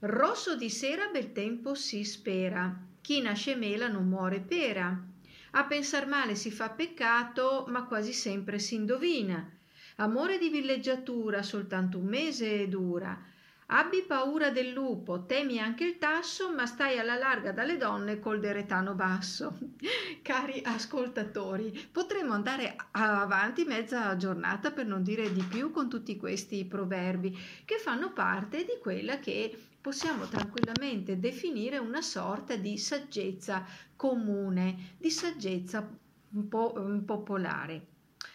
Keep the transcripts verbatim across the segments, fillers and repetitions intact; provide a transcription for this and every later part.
Rosso di sera bel tempo si spera, chi nasce mela non muore pera. A pensar male si fa peccato, ma quasi sempre si indovina. Amore di villeggiatura soltanto un mese dura. Abbi paura del lupo, temi anche il tasso, ma stai alla larga dalle donne col deretano basso. Cari ascoltatori, potremmo andare avanti mezza giornata, per non dire di più, con tutti questi proverbi che fanno parte di quella che possiamo tranquillamente definire una sorta di saggezza comune, di saggezza un po' um, popolare.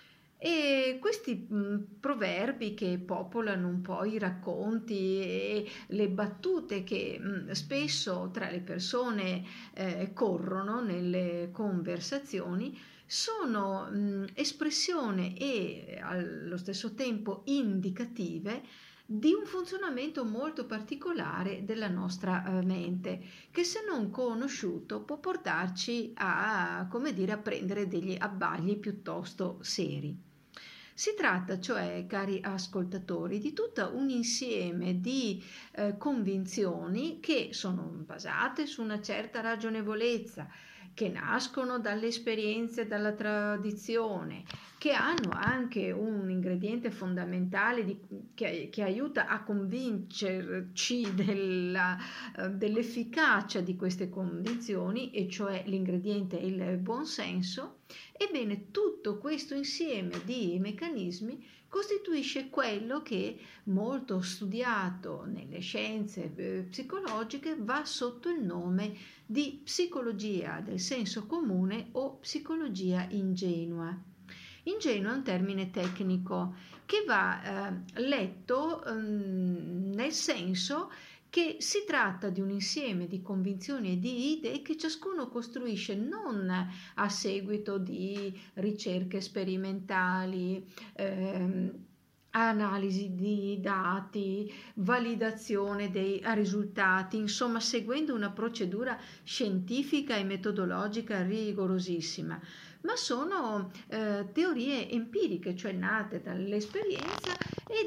E questi mh, proverbi che popolano un po' i racconti e le battute che mh, spesso tra le persone eh, corrono nelle conversazioni sono mh, espressione e allo stesso tempo indicative di un funzionamento molto particolare della nostra eh, mente, che se non conosciuto può portarci a, come dire, a prendere degli abbagli piuttosto seri. Si tratta cioè, cari ascoltatori, di tutto un insieme di eh, convinzioni che sono basate su una certa ragionevolezza, che nascono dalle esperienze, dalla tradizione, che hanno anche un ingrediente fondamentale di, che, che aiuta a convincerci della, eh, dell'efficacia di queste condizioni, e cioè l'ingrediente il buonsenso. Ebbene, tutto questo insieme di meccanismi costituisce quello che, molto studiato nelle scienze eh, psicologiche, va sotto il nome di psicologia del senso comune o psicologia ingenua. Ingenuo è un termine tecnico che va eh, letto eh, nel senso che si tratta di un insieme di convinzioni e di idee che ciascuno costruisce non a seguito di ricerche sperimentali, ehm, analisi di dati, validazione dei risultati, insomma seguendo una procedura scientifica e metodologica rigorosissima, ma sono eh, teorie empiriche, cioè nate dall'esperienza e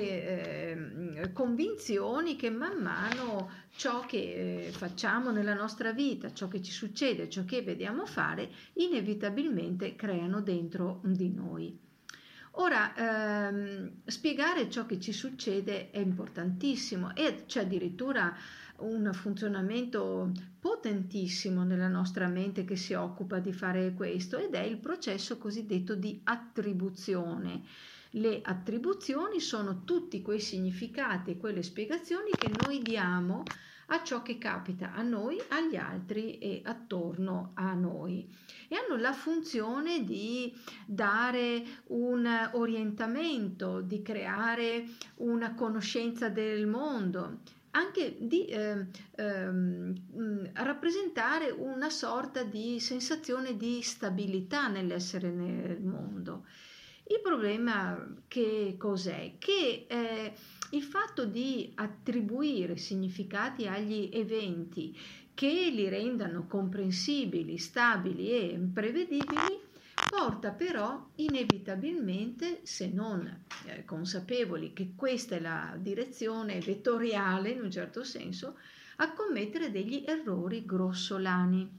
dalle eh, convinzioni che man mano ciò che eh, facciamo nella nostra vita, ciò che ci succede, ciò che vediamo fare, inevitabilmente creano dentro di noi. Ora, ehm, spiegare ciò che ci succede è importantissimo e c'è addirittura un funzionamento potentissimo nella nostra mente che si occupa di fare questo, ed è il processo cosiddetto di attribuzione. Le attribuzioni sono tutti quei significati e quelle spiegazioni che noi diamo a ciò che capita a noi, agli altri e attorno a noi, e hanno la funzione di dare un orientamento, di creare una conoscenza del mondo, anche di eh, ehm, rappresentare una sorta di sensazione di stabilità nell'essere nel mondo. Il problema che cos'è? Che eh, il fatto di attribuire significati agli eventi che li rendano comprensibili, stabili e prevedibili porta però inevitabilmente, se non eh, consapevoli che questa è la direzione vettoriale in un certo senso, a commettere degli errori grossolani.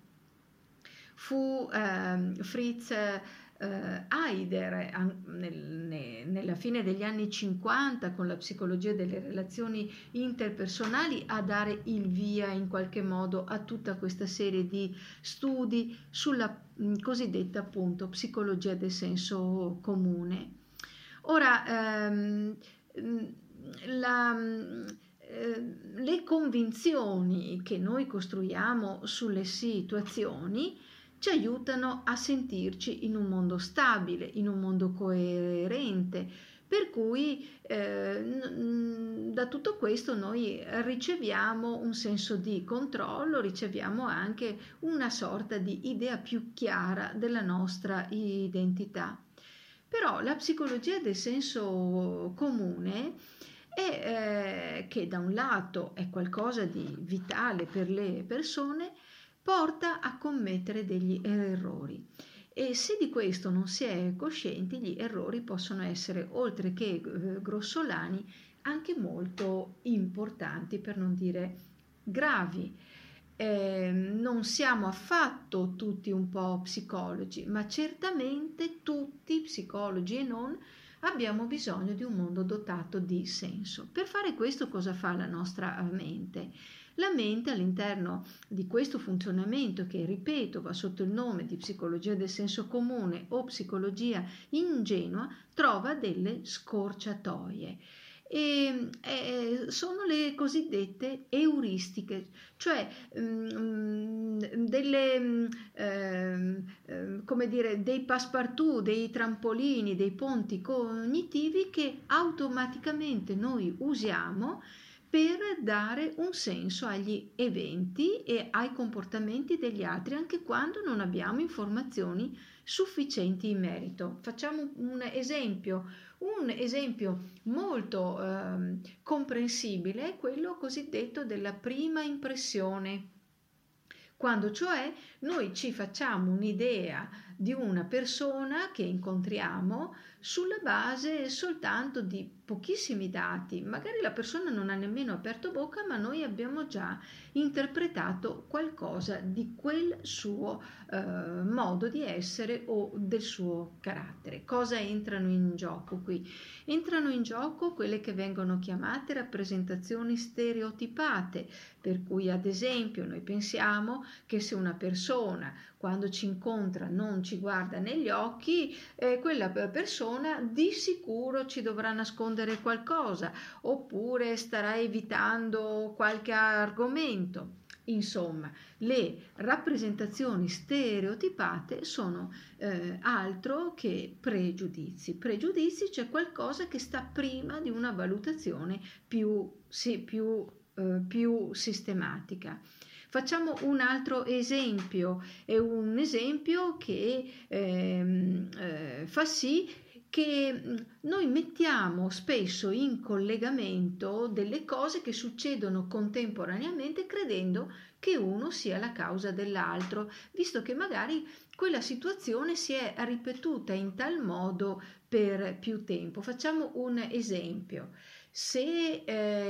Fu eh, Fritz eh, Heider nel, ne, nella fine degli anni cinquanta, con la psicologia delle relazioni interpersonali, a dare il via in qualche modo a tutta questa serie di studi sulla mh, cosiddetta appunto psicologia del senso comune. Ora, ehm, la, eh, le convinzioni che noi costruiamo sulle situazioni ci aiutano a sentirci in un mondo stabile, in un mondo coerente, per cui eh, da tutto questo noi riceviamo un senso di controllo, riceviamo anche una sorta di idea più chiara della nostra identità. Però la psicologia del senso comune è, eh, che da un lato è qualcosa di vitale per le persone, porta a commettere degli errori, e se di questo non si è coscienti, gli errori possono essere, oltre che eh, grossolani, anche molto importanti, per non dire gravi. Eh, non siamo affatto tutti un po' psicologi, ma certamente tutti, psicologi e non, abbiamo bisogno di un mondo dotato di senso. Per fare questo cosa fa la nostra mente? La mente, all'interno di questo funzionamento, che ripeto va sotto il nome di psicologia del senso comune o psicologia ingenua, trova delle scorciatoie. E eh, sono le cosiddette euristiche, cioè mm, delle, mm, eh, come dire, dei passepartout, dei trampolini, dei ponti cognitivi che automaticamente noi usiamo per dare un senso agli eventi e ai comportamenti degli altri, anche quando non abbiamo informazioni sufficienti in merito. Facciamo un esempio. Un esempio molto eh, comprensibile è quello cosiddetto della prima impressione, quando cioè noi ci facciamo un'idea di una persona che incontriamo sulla base soltanto di pochissimi dati. Magari la persona non ha nemmeno aperto bocca, ma noi abbiamo già interpretato qualcosa di quel suo eh, modo di essere o del suo carattere. Cosa entrano in gioco qui? Entrano in gioco quelle che vengono chiamate rappresentazioni stereotipate, per cui ad esempio noi pensiamo che se una persona quando ci incontra non ci guarda negli occhi, eh, quella persona di sicuro ci dovrà nascondere qualcosa oppure starà evitando qualche argomento. Insomma, le rappresentazioni stereotipate sono eh, altro che pregiudizi. Pregiudizi c'è qualcosa che sta prima di una valutazione più, sì, più, eh, più sistematica. Facciamo un altro esempio, è un esempio che ehm, eh, fa sì che noi mettiamo spesso in collegamento delle cose che succedono contemporaneamente credendo che uno sia la causa dell'altro, visto che magari quella situazione si è ripetuta in tal modo per più tempo. Facciamo un esempio. Se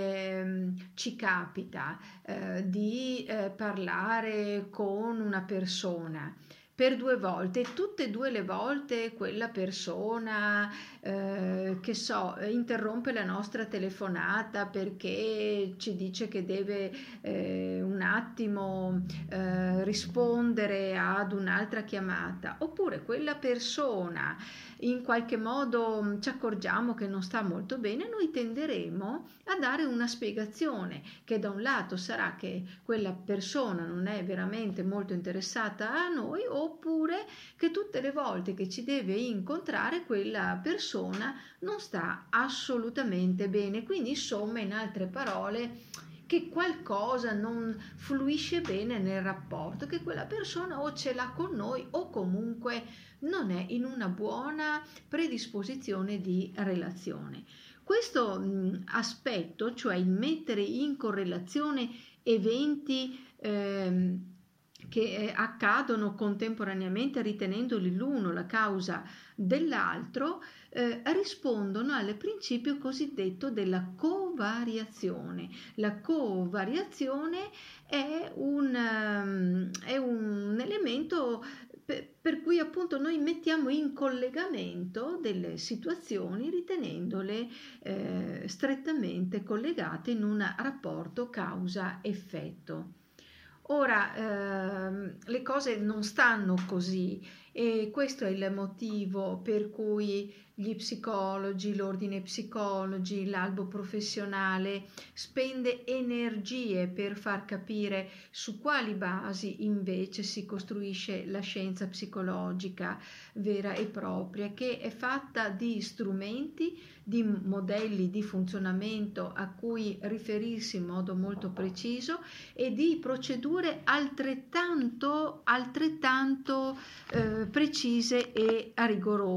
eh, ci capita eh, di eh, parlare con una persona per due volte e tutte e due le volte quella persona eh, che so interrompe la nostra telefonata perché ci dice che deve eh, un attimo eh, rispondere ad un'altra chiamata, oppure quella persona in qualche modo ci accorgiamo che non sta molto bene, noi tenderemo a dare una spiegazione che da un lato sarà che quella persona non è veramente molto interessata a noi, oppure che tutte le volte che ci deve incontrare quella persona non sta assolutamente bene. Quindi insomma, in altre parole, che qualcosa non fluisce bene nel rapporto, che quella persona o ce l'ha con noi o comunque non è in una buona predisposizione di relazione. Questo mh, aspetto, cioè il mettere in correlazione eventi ehm, che accadono contemporaneamente ritenendoli l'uno la causa dell'altro, eh, rispondono al principio cosiddetto della covariazione. La covariazione è un, um, è un elemento per, per cui appunto noi mettiamo in collegamento delle situazioni ritenendole eh, strettamente collegate in un rapporto causa-effetto. Ora, ehm, le cose non stanno così e questo è il motivo per cui gli psicologi, l'ordine psicologi, l'albo professionale spende energie per far capire su quali basi invece si costruisce la scienza psicologica vera e propria, che è fatta di strumenti, di modelli di funzionamento a cui riferirsi in modo molto preciso e di procedure altrettanto, altrettanto eh, precise e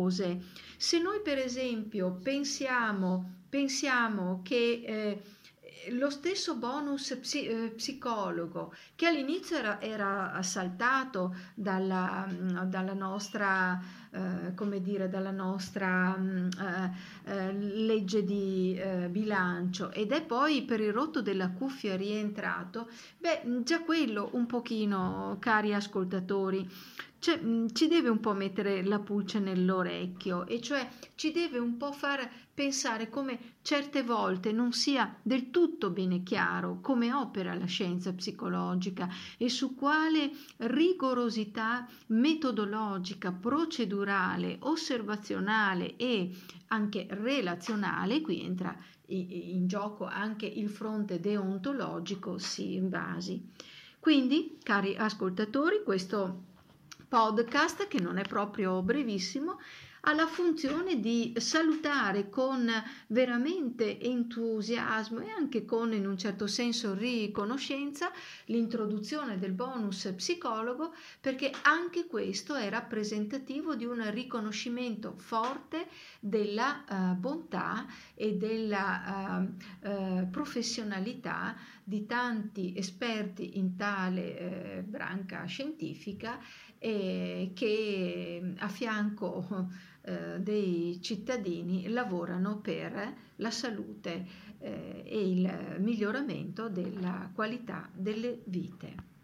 rigorose. Se noi per esempio pensiamo, pensiamo che eh, lo stesso bonus psi- eh, psicologo che all'inizio era, era assaltato dalla, mm, dalla nostra, eh, come dire, dalla nostra mm, eh, eh, legge di eh, bilancio ed è poi per il rotto della cuffia rientrato, beh, già quello un pochino, cari ascoltatori, cioè, mh, ci deve un po' mettere la pulce nell'orecchio e cioè ci deve un po' far pensare come certe volte non sia del tutto bene chiaro come opera la scienza psicologica e su quale rigorosità metodologica, procedurale, osservazionale e anche relazionale, qui entra in gioco anche il fronte deontologico, si basi. Quindi, cari ascoltatori, questo podcast, che non è proprio brevissimo, ha la funzione di salutare con veramente entusiasmo e anche con, in un certo senso, riconoscenza l'introduzione del bonus psicologo, perché anche questo è rappresentativo di un riconoscimento forte della uh, bontà e della uh, uh, professionalità di tanti esperti in tale eh, branca scientifica eh, che a fianco eh, dei cittadini lavorano per la salute eh, e il miglioramento della qualità delle vite.